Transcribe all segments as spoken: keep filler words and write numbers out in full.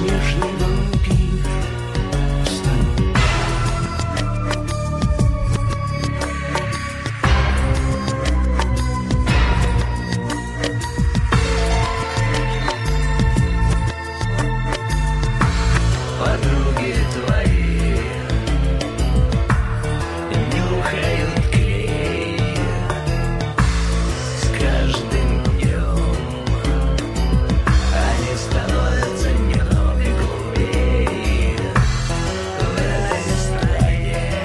снежный вампир, встань. Подруги твои нюхают клей с каждым днем. Они становятся немного глупее в этой стране,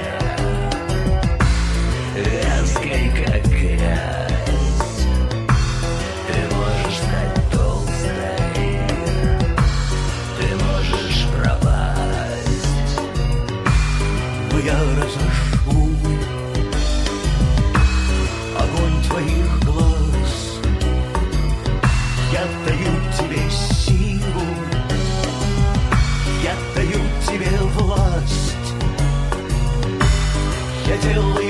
вязкой как грязь. Ты можешь стать толстой, ты можешь пропасть, но я разожгу огонь твоих глаз. Я даю тебе силу, я даю тебе власть. Я делаю